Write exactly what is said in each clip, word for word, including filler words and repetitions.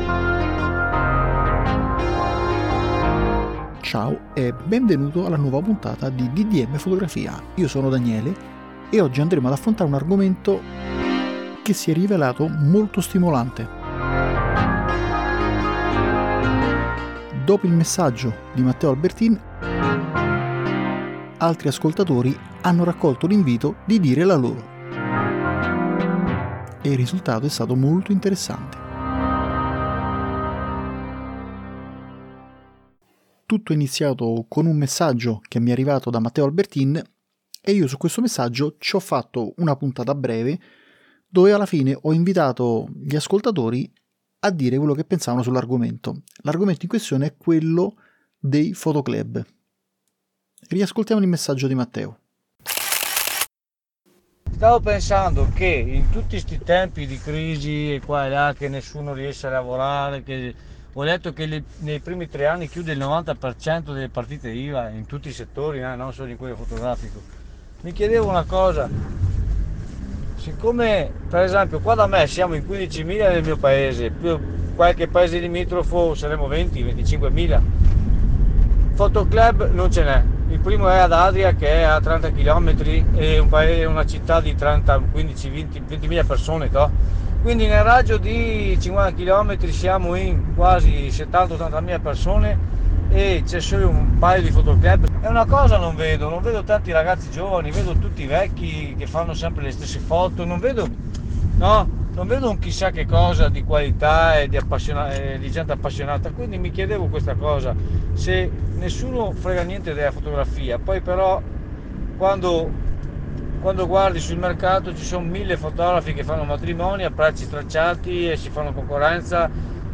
Ciao e benvenuto alla nuova puntata di D D M Fotografia. Io sono Daniele e oggi andremo ad affrontare un argomento che si è rivelato molto stimolante. Dopo il messaggio di Matteo Albertin, altri ascoltatori hanno raccolto l'invito di dire la loro. E il risultato è stato molto interessante. Tutto è iniziato con un messaggio che mi è arrivato da Matteo Albertin e io su questo messaggio ci ho fatto una puntata breve dove alla fine ho invitato gli ascoltatori a dire quello che pensavano sull'argomento. L'argomento in questione è quello dei fotoclub. Riascoltiamo il messaggio di Matteo. Stavo pensando che in tutti questi tempi di crisi e qua e là che nessuno riesce a lavorare, che ho letto che le, nei primi tre anni chiude il novanta per cento delle partite I V A in tutti i settori, eh, non solo in quello fotografico. Mi chiedevo una cosa, siccome per esempio qua da me siamo in quindicimila nel mio paese, più qualche paese limitrofo saremo venti venticinquemila, fotoclub non ce n'è. Il primo è ad Adria che è a trenta chilometri e un paese, una città di trenta, quindici, venti, ventimila persone, no? Quindi nel raggio di cinquanta chilometri siamo in quasi settanta ottantamila persone e c'è solo un paio di fotoclub. È una cosa non vedo, non vedo tanti ragazzi giovani, vedo tutti vecchi che fanno sempre le stesse foto, non vedo, no, non vedo un chissà che cosa di qualità e di, appassiona- e di gente appassionata. Quindi mi chiedevo questa cosa, se nessuno frega niente della fotografia, poi però quando... Quando guardi sul mercato ci sono mille fotografi che fanno matrimoni a prezzi stracciati e si fanno concorrenza,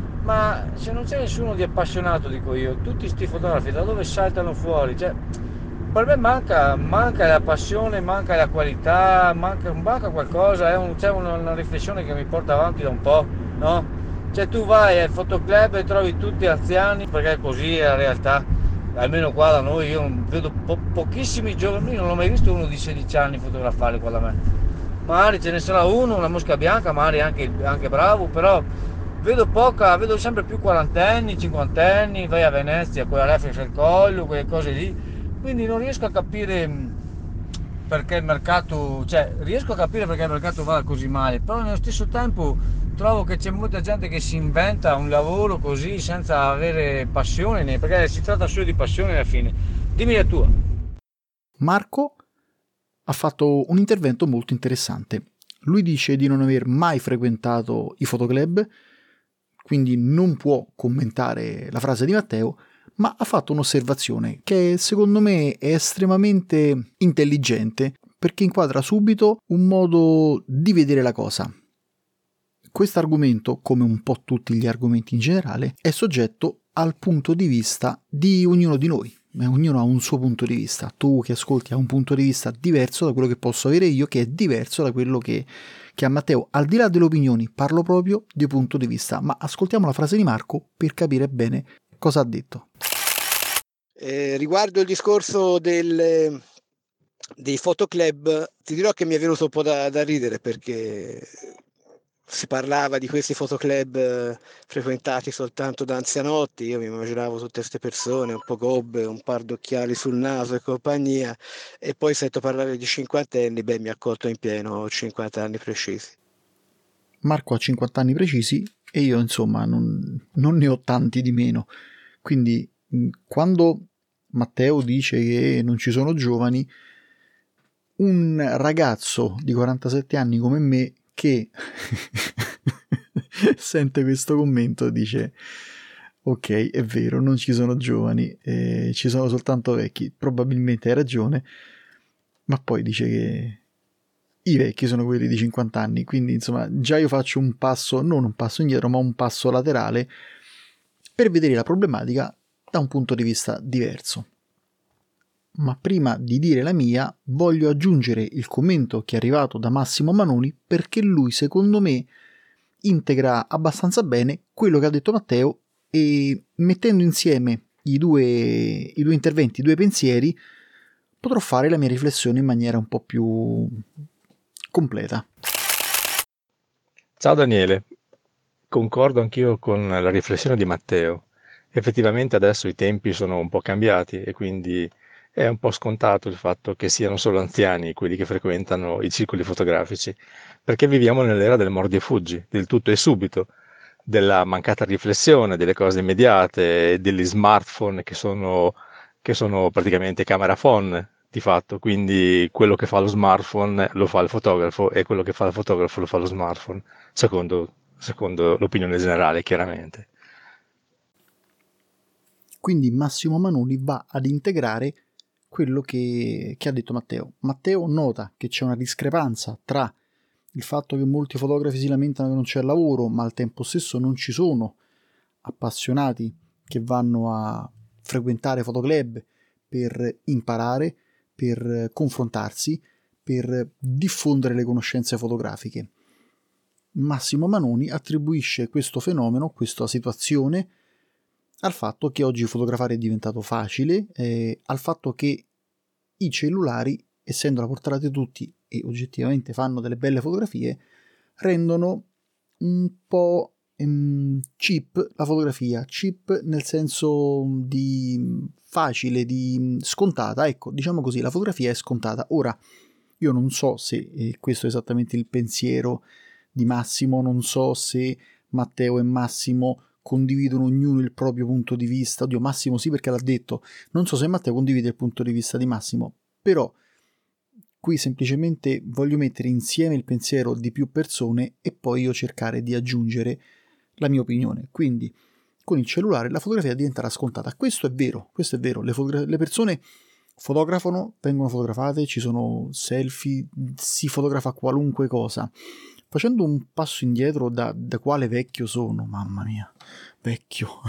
ma se non c'è nessuno di appassionato, dico io, tutti sti fotografi da dove saltano fuori? Cioè, per me manca, manca la passione, manca la qualità, manca, manca qualcosa, è un, c'è una, una riflessione che mi porta avanti da un po', no? Cioè tu vai al fotoclub e trovi tutti anziani, perché così è la realtà. Almeno qua da noi io non vedo po- pochissimi giovani, io non ho mai visto uno di sedici anni fotografare qua da me. Magari ce ne sarà uno, una mosca bianca, magari anche, anche bravo, però vedo poca, vedo sempre più quarantenni, cinquantenni, vai a Venezia con la reflex al collo, quelle cose lì. Quindi non riesco a capire mh, perché il mercato, cioè riesco a capire perché il mercato va così male, però nello stesso tempo trovo che c'è molta gente che si inventa un lavoro così senza avere passione, né- perché si tratta solo di passione alla fine. Dimmi la tua. Marco ha fatto un intervento molto interessante. Lui dice di non aver mai frequentato i fotoclub, quindi non può commentare la frase di Matteo, ma ha fatto un'osservazione che secondo me è estremamente intelligente perché inquadra subito un modo di vedere la cosa. Questo argomento, come un po' tutti gli argomenti in generale, è soggetto al punto di vista di ognuno di noi. Ognuno ha un suo punto di vista. Tu che ascolti hai un punto di vista diverso da quello che posso avere io, che è diverso da quello che, che ha Matteo. Al di là delle opinioni, parlo proprio di punto di vista. Ma ascoltiamo la frase di Marco per capire bene cosa ha detto. Eh, riguardo il discorso del, dei fotoclub, ti dirò che mi è venuto un po' da, da ridere perché si parlava di questi fotoclub eh, frequentati soltanto da anzianotti. Io mi immaginavo tutte queste persone un po' gobbe, un par d'occhiali sul naso e compagnia, e poi sento parlare di cinquantenni, beh, mi ha colto in pieno, ho cinquanta anni precisi. Marco ha cinquanta anni precisi e io insomma non, non ne ho tanti di meno, quindi quando Matteo dice che non ci sono giovani, un ragazzo di quarantasette anni come me che sente questo commento dice ok, è vero, non ci sono giovani, eh, ci sono soltanto vecchi, probabilmente hai ragione, ma poi dice che i vecchi sono quelli di cinquanta anni, quindi insomma già io faccio un passo, non un passo indietro, ma un passo laterale per vedere la problematica da un punto di vista diverso. Ma prima di dire la mia, voglio aggiungere il commento che è arrivato da Massimo Manoni perché lui, secondo me, integra abbastanza bene quello che ha detto Matteo e mettendo insieme i due, i due interventi, i due pensieri, potrò fare la mia riflessione in maniera un po' più completa. Ciao Daniele, concordo anch'io con la riflessione di Matteo. Effettivamente adesso i tempi sono un po' cambiati e quindi è un po' scontato il fatto che siano solo anziani quelli che frequentano i circoli fotografici, perché viviamo nell'era del mordi e fuggi, del tutto e subito, della mancata riflessione, delle cose immediate, degli smartphone che sono, che sono praticamente camera phone di fatto, quindi quello che fa lo smartphone lo fa il fotografo e quello che fa il fotografo lo fa lo smartphone, secondo, secondo l'opinione generale, chiaramente. Quindi Massimo Manoni va ad integrare quello che, che ha detto Matteo. Matteo nota che c'è una discrepanza tra il fatto che molti fotografi si lamentano che non c'è lavoro, ma al tempo stesso non ci sono appassionati che vanno a frequentare fotoclub per imparare, per confrontarsi, per diffondere le conoscenze fotografiche. Massimo Manoni attribuisce questo fenomeno, questa situazione, al fatto che oggi fotografare è diventato facile, eh, al fatto che i cellulari, essendo alla portata di tutti e oggettivamente fanno delle belle fotografie, rendono un po' ehm, cheap la fotografia, cheap nel senso di facile, di scontata, ecco, diciamo così, la fotografia è scontata. Ora, io non so se eh, questo è esattamente il pensiero di Massimo, non so se Matteo e Massimo condividono ognuno il proprio punto di vista. Oddio, Massimo sì, perché l'ha detto. Non so se Matteo condivide il punto di vista di Massimo, però qui semplicemente voglio mettere insieme il pensiero di più persone e poi io cercare di aggiungere la mia opinione. Quindi con il cellulare la fotografia diventerà scontata. Questo è vero, questo è vero. Le, fotogra- le persone fotografano, vengono fotografate, ci sono selfie, si fotografa qualunque cosa. Facendo un passo indietro da, da quale vecchio sono, mamma mia, vecchio.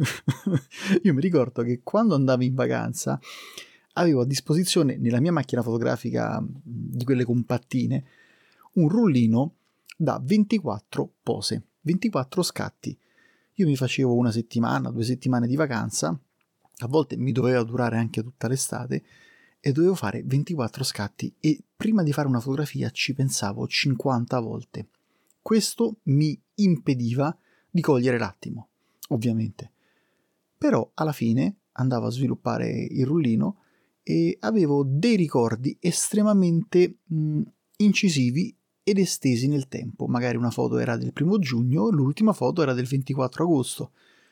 Io mi ricordo che quando andavo in vacanza avevo a disposizione nella mia macchina fotografica di quelle compattine un rullino da ventiquattro pose, ventiquattro scatti. Io mi facevo una settimana, due settimane di vacanza, a volte mi doveva durare anche tutta l'estate, e dovevo fare ventiquattro scatti e prima di fare una fotografia ci pensavo cinquanta volte. Questo mi impediva di cogliere l'attimo, ovviamente. Però alla fine andavo a sviluppare il rullino e avevo dei ricordi estremamente mh, incisivi ed estesi nel tempo. Magari una foto era del primo giugno, l'ultima foto era del ventiquattro agosto.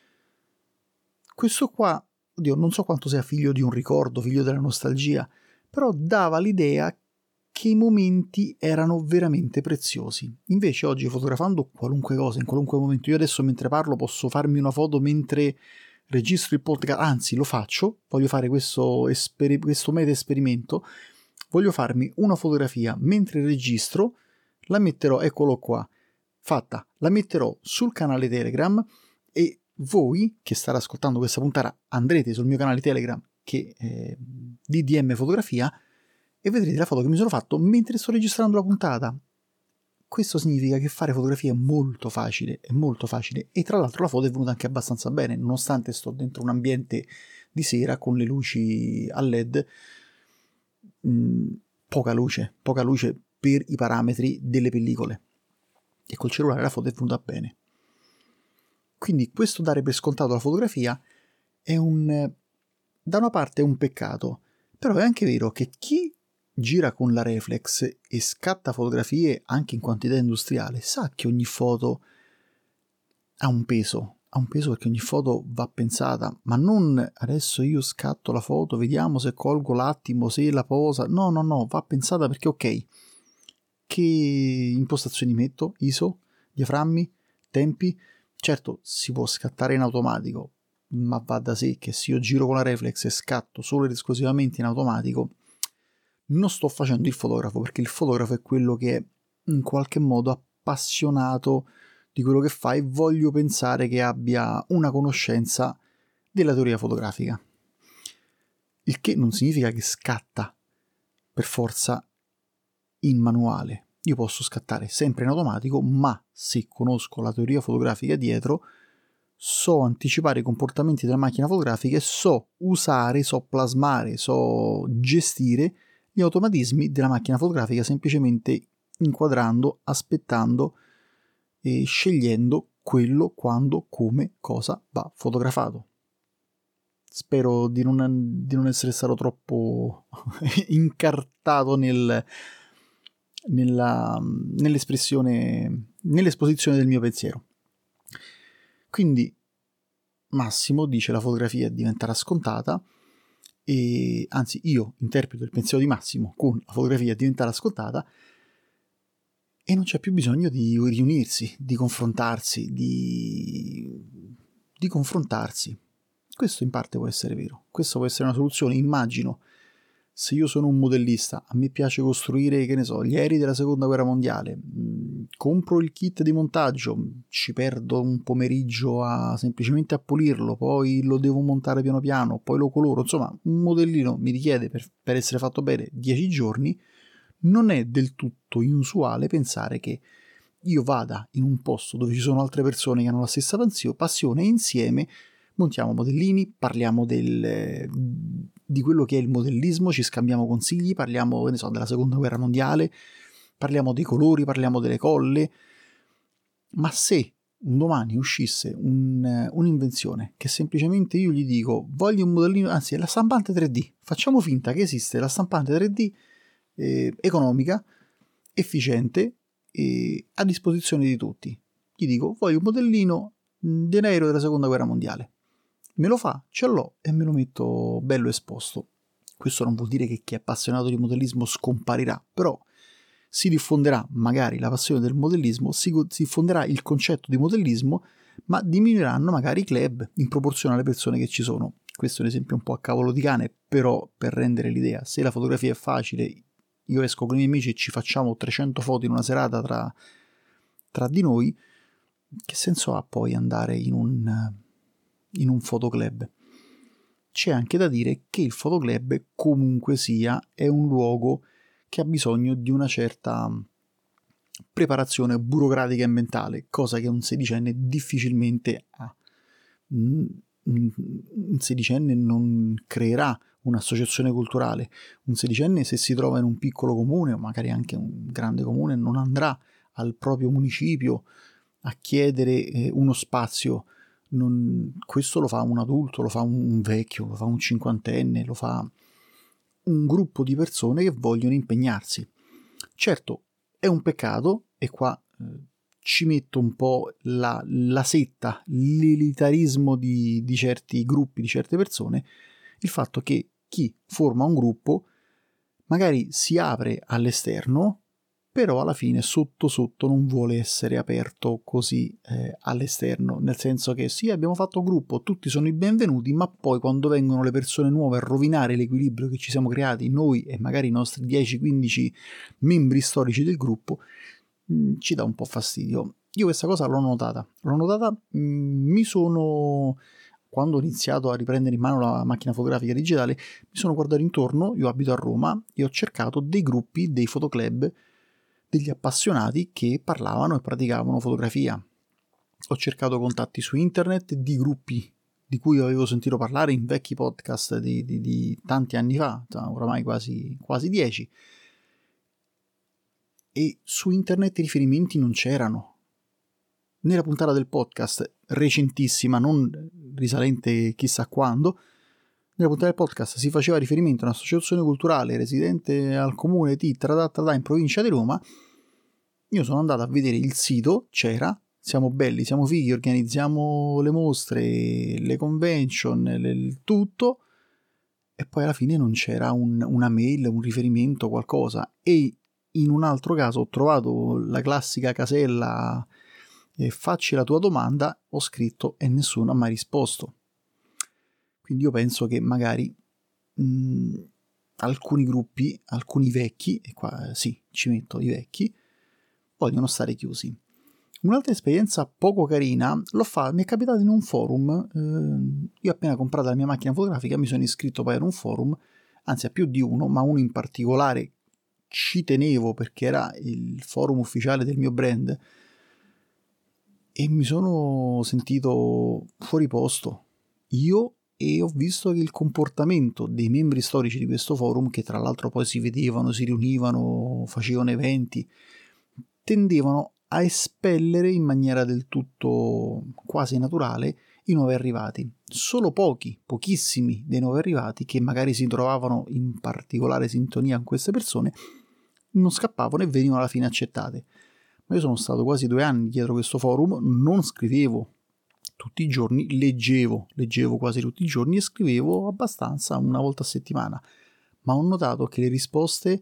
Questo qua, oddio, non so quanto sia figlio di un ricordo, figlio della nostalgia, però dava l'idea che i momenti erano veramente preziosi. Invece oggi, fotografando qualunque cosa, in qualunque momento, io adesso mentre parlo posso farmi una foto mentre registro il podcast, anzi lo faccio, voglio fare questo, esperi- questo meta esperimento, voglio farmi una fotografia mentre registro, la metterò, eccolo qua, fatta, la metterò sul canale Telegram e voi che state ascoltando questa puntata andrete sul mio canale Telegram che è D D M Fotografia e vedrete la foto che mi sono fatto mentre sto registrando la puntata. Questo significa che fare fotografia è molto facile, è molto facile e tra l'altro la foto è venuta anche abbastanza bene, nonostante sto dentro un ambiente di sera con le luci a led, mh, poca luce, poca luce per i parametri delle pellicole e col cellulare la foto è venuta bene. Quindi questo dare per scontato la fotografia è un, da una parte è un peccato, però è anche vero che chi gira con la reflex e scatta fotografie anche in quantità industriale sa che ogni foto ha un peso, ha un peso perché ogni foto va pensata, ma non adesso io scatto la foto, vediamo se colgo l'attimo, se la posa, no no no, va pensata perché ok, che impostazioni metto, I S O, diaframmi, tempi. Certo, si può scattare in automatico, ma va da sé che se io giro con la reflex e scatto solo ed esclusivamente in automatico, non sto facendo il fotografo, perché il fotografo è quello che è in qualche modo appassionato di quello che fa e voglio pensare che abbia una conoscenza della teoria fotografica. Il che non significa che scatta per forza in manuale. Io posso scattare sempre in automatico, ma se conosco la teoria fotografica dietro, so anticipare i comportamenti della macchina fotografica e so usare, so plasmare, so gestire gli automatismi della macchina fotografica semplicemente inquadrando, aspettando e scegliendo quello, quando, come, cosa va fotografato. Spero di non, di non essere stato troppo incartato nel, nella, nell'espressione, nell'esposizione del mio pensiero. Quindi Massimo dice la fotografia diventerà scontata, e anzi io interpreto il pensiero di Massimo con la fotografia diventerà scontata, e non c'è più bisogno di riunirsi, di confrontarsi, di, di confrontarsi. Questo in parte può essere vero, questo può essere una soluzione. Immagino, se io sono un modellista, a me piace costruire, che ne so, gli aerei della seconda guerra mondiale, mh, compro il kit di montaggio, ci perdo un pomeriggio a semplicemente a pulirlo, poi lo devo montare piano piano, poi lo coloro, insomma un modellino mi richiede per, per essere fatto bene dieci giorni. Non è del tutto inusuale pensare che io vada in un posto dove ci sono altre persone che hanno la stessa passione e insieme montiamo modellini, parliamo del, di quello che è il modellismo, ci scambiamo consigli, parliamo, ne so, della seconda guerra mondiale, parliamo dei colori, parliamo delle colle. Ma se un domani uscisse un, un'invenzione che semplicemente io gli dico voglio un modellino, anzi è la stampante tre D, facciamo finta che esiste la stampante tre D eh, economica, efficiente e a disposizione di tutti, gli dico voglio un modellino di un aereo della seconda guerra mondiale, me lo fa, ce l'ho e me lo metto bello esposto. Questo non vuol dire che chi è appassionato di modellismo scomparirà, però si diffonderà magari la passione del modellismo, si diffonderà il concetto di modellismo, ma diminuiranno magari i club in proporzione alle persone che ci sono. Questo è un esempio un po' a cavolo di cane, però per rendere l'idea, se la fotografia è facile, io esco con i miei amici e ci facciamo trecento foto in una serata tra, tra di noi, che senso ha poi andare in un, in un fotoclub? C'è anche da dire che il fotoclub comunque sia è un luogo che ha bisogno di una certa preparazione burocratica e mentale, cosa che un sedicenne difficilmente ha. Un sedicenne non creerà un'associazione culturale, un sedicenne se si trova in un piccolo comune o magari anche un grande comune non andrà al proprio municipio a chiedere uno spazio. Non, questo lo fa un adulto, lo fa un vecchio, lo fa un cinquantenne, lo fa un gruppo di persone che vogliono impegnarsi. Certo, è un peccato, e qua eh, ci metto un po' la, la setta, l'elitarismo di, di certi gruppi, di certe persone, il fatto che chi forma un gruppo magari si apre all'esterno, però alla fine sotto sotto non vuole essere aperto così eh, all'esterno, nel senso che sì, abbiamo fatto un gruppo, tutti sono i benvenuti, ma poi quando vengono le persone nuove a rovinare l'equilibrio che ci siamo creati noi e magari i nostri dieci quindici membri storici del gruppo, mh, ci dà un po' fastidio. Io questa cosa l'ho notata, l'ho notata, mh, mi sono... quando ho iniziato a riprendere in mano la macchina fotografica digitale, mi sono guardato intorno, io abito a Roma, e ho cercato dei gruppi, dei fotoclub, degli appassionati che parlavano e praticavano fotografia. Ho cercato contatti su internet di gruppi di cui avevo sentito parlare in vecchi podcast di, di, di tanti anni fa, oramai quasi, quasi dieci, e su internet i riferimenti non c'erano. Nella puntata del podcast recentissima, non risalente chissà quando, nella puntata del podcast si faceva riferimento a un'associazione culturale residente al comune di Tradà in provincia di Roma. Io sono andato a vedere il sito, c'era, siamo belli, siamo fighi, organizziamo le mostre, le convention, le, il tutto, e poi alla fine non c'era un, una mail, un riferimento, qualcosa. E in un altro caso ho trovato la classica casella e facci la tua domanda, ho scritto e nessuno ha mai risposto. Quindi io penso che magari mh, alcuni gruppi, alcuni vecchi, e qua sì, ci metto i vecchi, vogliono stare chiusi. Un'altra esperienza poco carina l'ho fatta, mi è capitato in un forum. Eh, io appena comprato la mia macchina fotografica mi sono iscritto poi ad un forum, anzi a più di uno, ma uno in particolare ci tenevo perché era il forum ufficiale del mio brand, e mi sono sentito fuori posto io, e ho visto che il comportamento dei membri storici di questo forum, che tra l'altro poi si vedevano, si riunivano, facevano eventi, tendevano a espellere in maniera del tutto quasi naturale i nuovi arrivati. Solo pochi, pochissimi dei nuovi arrivati, che magari si trovavano in particolare sintonia con queste persone, non scappavano e venivano alla fine accettate. Ma io sono stato quasi due anni dietro questo forum, non scrivevo tutti i giorni, leggevo, leggevo quasi tutti i giorni e scrivevo abbastanza, una volta a settimana, ma ho notato che le risposte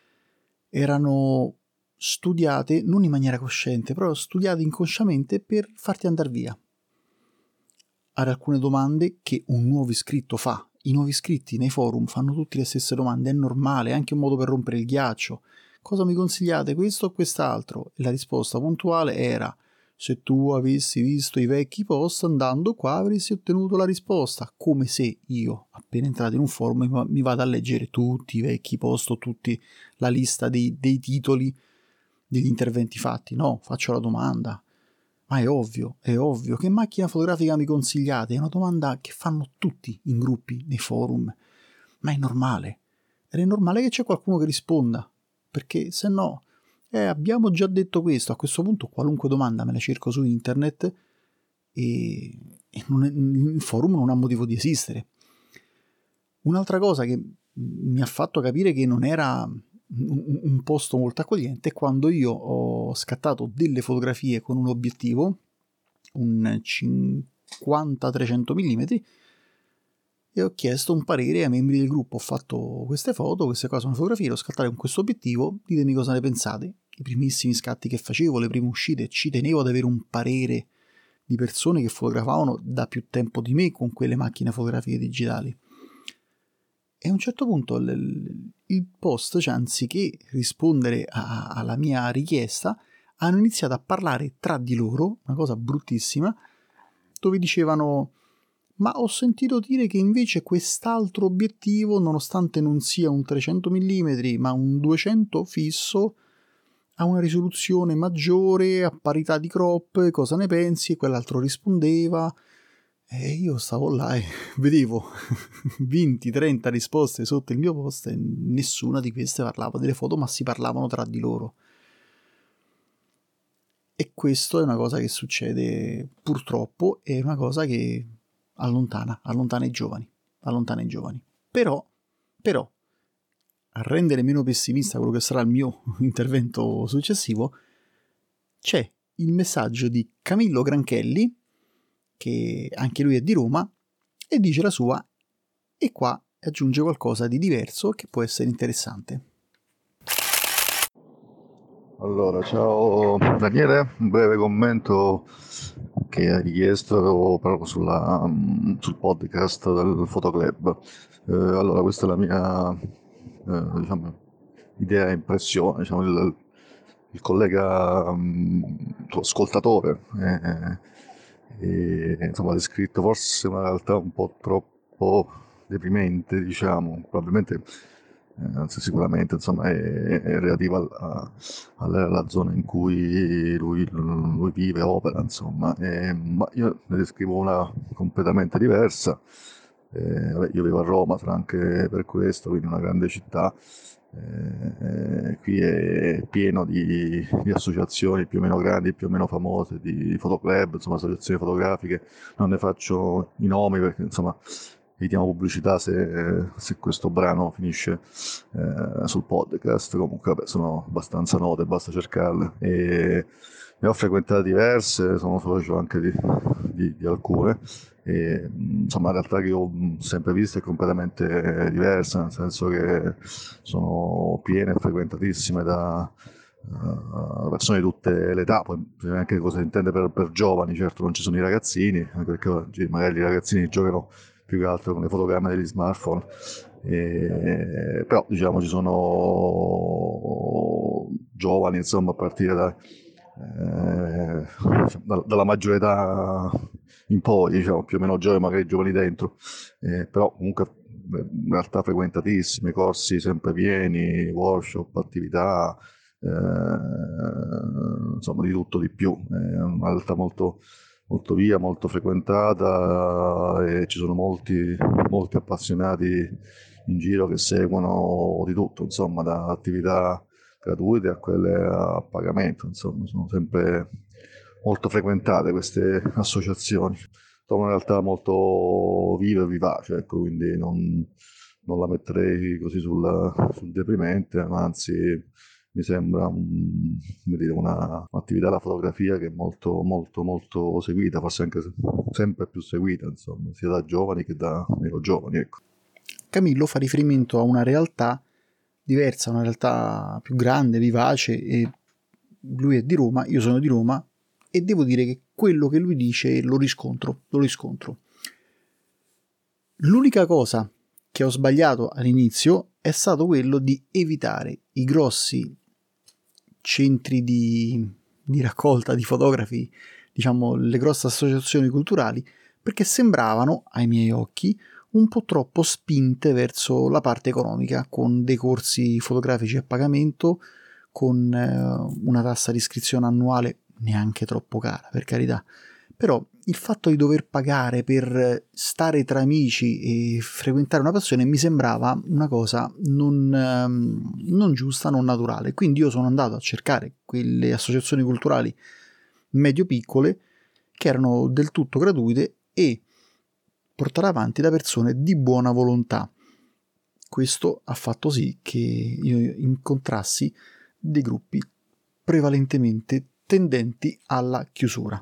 erano studiate non in maniera cosciente, però studiate inconsciamente per farti andare via. Ad alcune domande che un nuovo iscritto fa. I nuovi iscritti nei forum fanno tutti le stesse domande, è normale, è anche un modo per rompere il ghiaccio. Cosa mi consigliate, questo o quest'altro? E la risposta puntuale era: se tu avessi visto i vecchi post andando qua avresti ottenuto la risposta. Come se io, appena entrato in un forum, mi vado a leggere tutti i vecchi post o tutti la lista dei, dei titoli degli interventi fatti. No, faccio la domanda. Ma è ovvio, è ovvio. Che macchina fotografica mi consigliate? È una domanda che fanno tutti in gruppi, nei forum. Ma è normale. Ed è normale che c'è qualcuno che risponda. Perché se no, eh, abbiamo già detto questo. A questo punto qualunque domanda me la cerco su internet e, e non è, il forum non ha motivo di esistere. Un'altra cosa che mi ha fatto capire che non era un posto molto accogliente quando io ho scattato delle fotografie con un obiettivo, un cinquanta trecento millimetri, e ho chiesto un parere ai membri del gruppo. Ho fatto queste foto, queste cose sono fotografie, le ho scattate con questo obiettivo, ditemi cosa ne pensate. I primissimi scatti che facevo, le prime uscite, ci tenevo ad avere un parere di persone che fotografavano da più tempo di me con quelle macchine fotografiche digitali. E a un certo punto il, il post, cioè anziché rispondere a, alla mia richiesta, hanno iniziato a parlare tra di loro, una cosa bruttissima, dove dicevano: ma ho sentito dire che invece quest'altro obiettivo, nonostante non sia un trecento millimetri ma un duecento fisso, ha una risoluzione maggiore, a parità di crop, cosa ne pensi? E quell'altro rispondeva. E io stavo là e vedevo venti trenta risposte sotto il mio post e nessuna di queste parlava delle foto, ma si parlavano tra di loro. E questo è una cosa che succede purtroppo, è una cosa che allontana, allontana i giovani, allontana i giovani. Però, però, a rendere meno pessimista quello che sarà il mio intervento successivo, c'è il messaggio di Camillo Granchelli, che anche lui è di Roma, e dice la sua, e qua aggiunge qualcosa di diverso che può essere interessante. Allora, ciao Daniele, un breve commento che hai chiesto proprio sulla, sul podcast del Fotoclub. Eh, allora, questa è la mia eh, diciamo, idea e impressione. Diciamo, il, il collega um, ascoltatore eh, eh, insomma, ha descritto forse una realtà un po' troppo deprimente, diciamo, probabilmente. Eh, anzi, sicuramente insomma, è, è relativa alla, alla, alla zona in cui lui, lui vive, opera, insomma. E, ma io ne descrivo una completamente diversa. Eh, vabbè, io vivo a Roma, sarà anche per questo, quindi una grande città. Eh, qui è pieno di, di associazioni più o meno grandi, più o meno famose, di fotoclub, insomma, associazioni fotografiche. Non ne faccio i nomi perché insomma evitiamo pubblicità se, se questo brano finisce eh, sul podcast. Comunque vabbè, sono abbastanza note, basta cercarle, e ne ho frequentate diverse, sono socio anche di, di, di alcune, e insomma la realtà che ho sempre vista è completamente diversa, nel senso che sono piene e frequentatissime da uh, persone di tutte le età. Poi bisogna anche cosa si intende per, per giovani. Certo non ci sono i ragazzini, anche perché oggi magari i ragazzini giocano più che altro con le fotogramme degli smartphone, e, però diciamo ci sono giovani insomma a partire da, eh, da, dalla maggiore età in poi, diciamo più o meno giovani, magari giovani dentro, eh, però comunque in realtà frequentatissimi, corsi sempre pieni, workshop, attività, eh, insomma di tutto di più. È una realtà molto molto via, molto frequentata, e ci sono molti, molti appassionati in giro che seguono di tutto, insomma, da attività gratuite a quelle a pagamento, insomma, sono sempre molto frequentate queste associazioni. Sono in realtà molto vive e vivace, ecco, quindi non, non la metterei così sul, sul deprimente, ma anzi mi sembra un, come dire, una, un'attività della fotografia che è molto, molto, molto seguita, forse anche sempre più seguita, insomma, sia da giovani che da meno giovani, ecco. Camillo fa riferimento a una realtà diversa, una realtà più grande, vivace, e lui è di Roma, io sono di Roma, e devo dire che quello che lui dice lo riscontro, lo riscontro. L'unica cosa che ho sbagliato all'inizio è stato quello di evitare i grossi centri di, di raccolta di fotografi, diciamo le grosse associazioni culturali, perché sembravano, ai miei occhi, un po' troppo spinte verso la parte economica, con dei corsi fotografici a pagamento, con eh, una tassa di iscrizione annuale neanche troppo cara, per carità, però il fatto di dover pagare per stare tra amici e frequentare una passione mi sembrava una cosa non, ehm, non giusta, non naturale. Quindi io sono andato a cercare quelle associazioni culturali medio-piccole che erano del tutto gratuite e portate avanti da persone di buona volontà. Questo ha fatto sì che io incontrassi dei gruppi prevalentemente tendenti alla chiusura.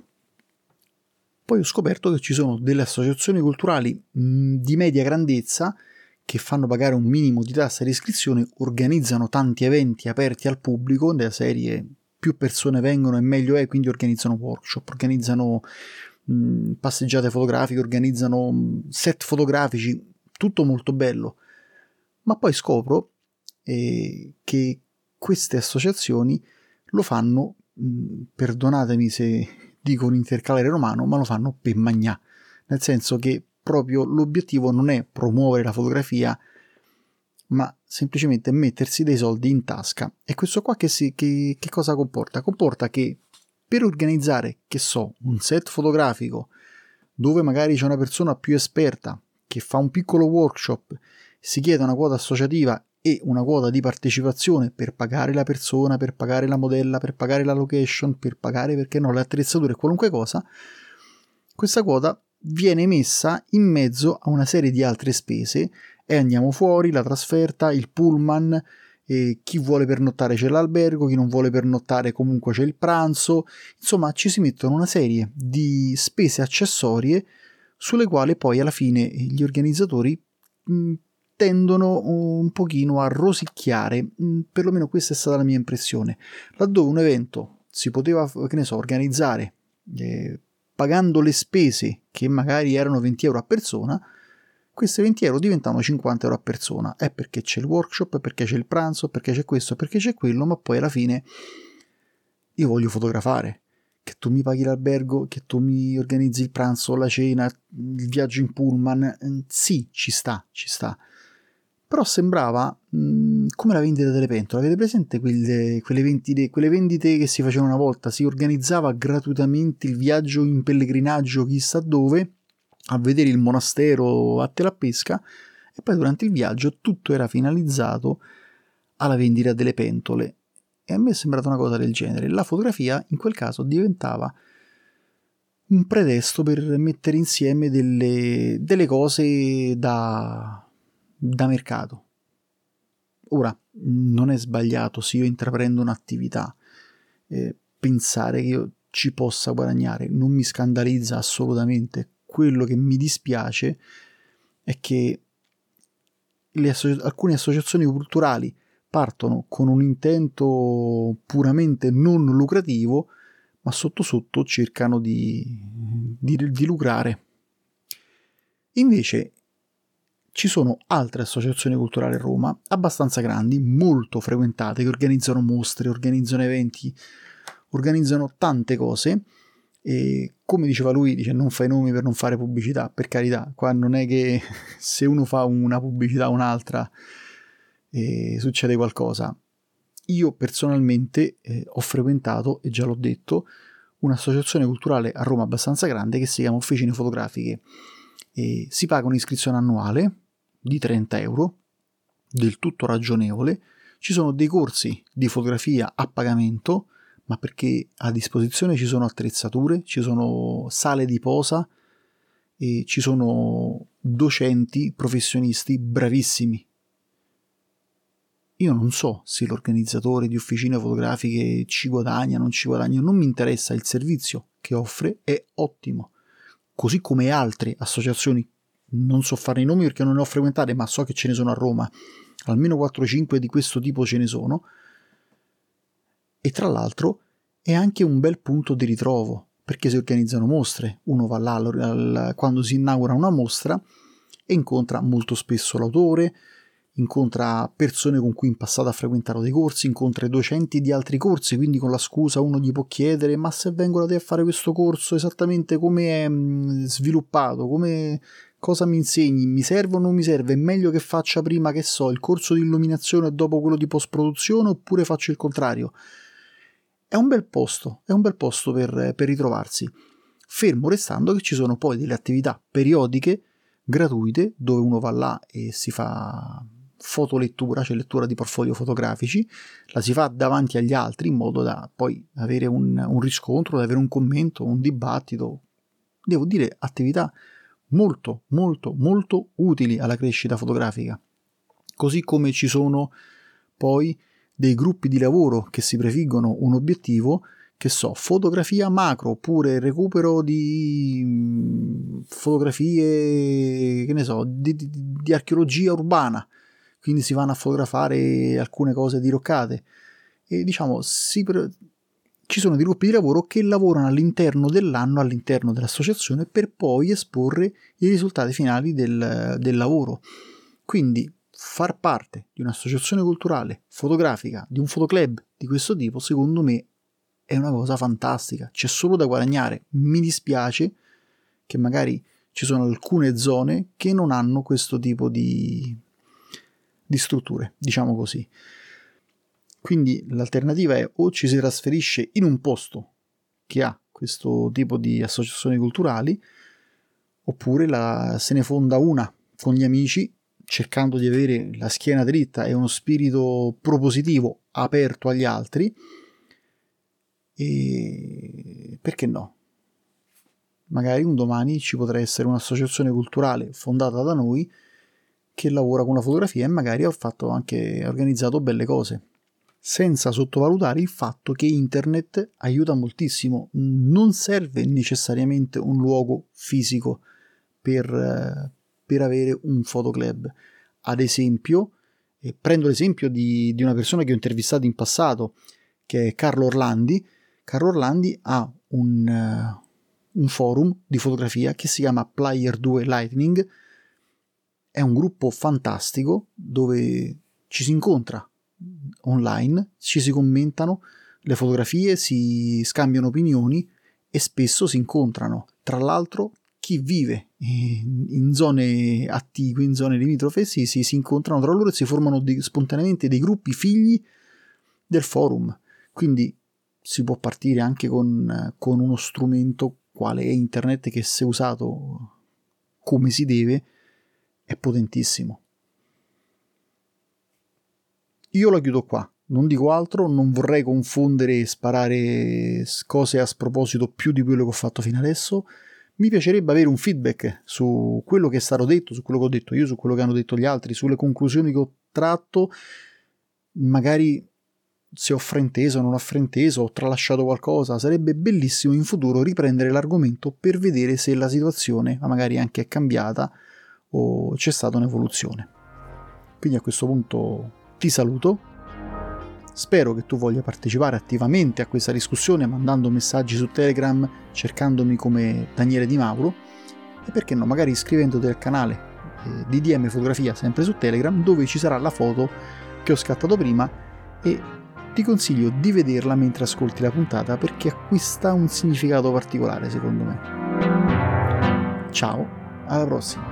Poi ho scoperto che ci sono delle associazioni culturali mh, di media grandezza che fanno pagare un minimo di tassa di iscrizione, organizzano tanti eventi aperti al pubblico, della serie più persone vengono e meglio è, quindi organizzano workshop, organizzano mh, passeggiate fotografiche, organizzano mh, set fotografici, tutto molto bello. Ma poi scopro eh, che queste associazioni lo fanno, mh, perdonatemi se dico un intercalare romano, ma lo fanno per magnà, nel senso che proprio l'obiettivo non è promuovere la fotografia, ma semplicemente mettersi dei soldi in tasca. E questo qua che, si, che, che cosa comporta? Comporta che per organizzare, che so, un set fotografico dove magari c'è una persona più esperta che fa un piccolo workshop, si chiede una quota associativa e una quota di partecipazione per pagare la persona, per pagare la modella, per pagare la location, per pagare, perché no, le attrezzature e qualunque cosa, questa quota viene messa in mezzo a una serie di altre spese e andiamo fuori, la trasferta, il pullman, e chi vuole pernottare c'è l'albergo, chi non vuole pernottare comunque c'è il pranzo, insomma ci si mettono una serie di spese accessorie sulle quali poi alla fine gli organizzatori mh, tendono un pochino a rosicchiare, perlomeno questa è stata la mia impressione, laddove un evento si poteva, che ne so, organizzare eh, pagando le spese che magari erano venti euro a persona, queste venti euro diventavano cinquanta euro a persona, è perché c'è il workshop, perché c'è il pranzo, perché c'è questo, perché c'è quello, ma poi alla fine io voglio fotografare, che tu mi paghi l'albergo, che tu mi organizzi il pranzo, la cena, il viaggio in pullman, sì, ci sta, ci sta. Però sembrava mh, come la vendita delle pentole. Avete presente quelle, quelle, vendite, quelle vendite che si facevano una volta? Si organizzava gratuitamente il viaggio in pellegrinaggio chissà dove, a vedere il monastero a Telapesca, e poi durante il viaggio tutto era finalizzato alla vendita delle pentole. E a me è sembrata una cosa del genere. La fotografia in quel caso diventava un pretesto per mettere insieme delle, delle cose da... da mercato. Ora, non è sbagliato se io intraprendo un'attività eh, pensare che io ci possa guadagnare, non mi scandalizza assolutamente. Quello che mi dispiace è che le associ- alcune associazioni culturali partono con un intento puramente non lucrativo, ma sotto sotto cercano di, di, di lucrare. Invece ci sono altre associazioni culturali a Roma, abbastanza grandi, molto frequentate, che organizzano mostre, organizzano eventi, organizzano tante cose, e come diceva lui, dice non fai nomi per non fare pubblicità, per carità, qua non è che se uno fa una pubblicità o un'altra eh, succede qualcosa. Io personalmente eh, ho frequentato, e già l'ho detto, un'associazione culturale a Roma abbastanza grande che si chiama Officine Fotografiche. E si paga un'iscrizione annuale di trenta euro, del tutto ragionevole, Ci sono dei corsi di fotografia a pagamento, ma perché a disposizione ci sono attrezzature, ci sono sale di posa e ci sono docenti professionisti bravissimi. Io non so se l'organizzatore di officine fotografiche ci guadagna, non ci guadagna, non mi interessa, il servizio che offre è ottimo, così come altre associazioni, non so fare i nomi perché non ne ho frequentate, ma so che ce ne sono a Roma, almeno quattro cinque di questo tipo ce ne sono, e tra l'altro è anche un bel punto di ritrovo, perché si organizzano mostre, uno va là al, quando si inaugura una mostra e incontra molto spesso l'autore, incontra persone con cui in passato ha frequentato dei corsi, incontra i docenti di altri corsi, quindi con la scusa uno gli può chiedere: ma se vengo da te a fare questo corso esattamente come è sviluppato, come, cosa mi insegni, mi serve o non mi serve, è meglio che faccia prima, che so, il corso di illuminazione e dopo quello di post produzione, oppure faccio il contrario? È un bel posto, è un bel posto per, per ritrovarsi, fermo restando che ci sono poi delle attività periodiche gratuite dove uno va là e si fa fotolettura, cioè lettura di portfolio fotografici, la si fa davanti agli altri in modo da poi avere un, un riscontro, da avere un commento, un dibattito. Devo dire, attività molto molto molto utili alla crescita fotografica, così come ci sono poi dei gruppi di lavoro che si prefiggono un obiettivo, che so, fotografia macro, oppure recupero di fotografie, che ne so, di, di, di archeologia urbana, quindi si vanno a fotografare alcune cose diroccate e diciamo si pre- ci sono dei gruppi di lavoro che lavorano all'interno dell'anno, all'interno dell'associazione, per poi esporre i risultati finali del, del lavoro. Quindi far parte di un'associazione culturale fotografica, di un fotoclub di questo tipo, secondo me è una cosa fantastica, c'è solo da guadagnare. Mi dispiace che magari ci sono alcune zone che non hanno questo tipo di, di strutture, diciamo così. Quindi l'alternativa è: o ci si trasferisce in un posto che ha questo tipo di associazioni culturali, oppure la, se ne fonda una con gli amici, cercando di avere la schiena dritta e uno spirito propositivo aperto agli altri. E perché no? Magari un domani ci potrà essere un'associazione culturale fondata da noi che lavora con la fotografia e magari ha fatto anche ha organizzato belle cose, senza sottovalutare il fatto che internet aiuta moltissimo. Non serve necessariamente un luogo fisico per, per avere un fotoclub. Ad esempio, eh, prendo l'esempio di, di una persona che ho intervistato in passato, che è Carlo Orlandi. Carlo Orlandi ha un, uh, un forum di fotografia che si chiama Player due Lightning. È un gruppo fantastico dove ci si incontra online, ci si commentano le fotografie, si scambiano opinioni e spesso si incontrano. Tra l'altro chi vive in zone attive, in zone limitrofe, si, si, si incontrano tra loro e si formano di, spontaneamente dei gruppi figli del forum. Quindi si può partire anche con, con uno strumento quale è internet, che se usato come si deve è potentissimo. Io la chiudo qua, non dico altro, non vorrei confondere e sparare cose a sproposito più di quello che ho fatto fino adesso. Mi piacerebbe avere un feedback su quello che è stato detto, su quello che ho detto io, su quello che hanno detto gli altri, sulle conclusioni che ho tratto. Magari se ho frainteso, non ho frainteso, ho tralasciato qualcosa. Sarebbe bellissimo in futuro riprendere l'argomento per vedere se la situazione magari anche è cambiata o c'è stata un'evoluzione. Quindi a questo punto ti saluto, spero che tu voglia partecipare attivamente a questa discussione mandando messaggi su Telegram, cercandomi come Daniele Di Mauro, e perché no, magari iscrivendoti al canale eh, D D M Fotografia sempre su Telegram, dove ci sarà la foto che ho scattato prima, e ti consiglio di vederla mentre ascolti la puntata perché acquista un significato particolare secondo me. Ciao, alla prossima!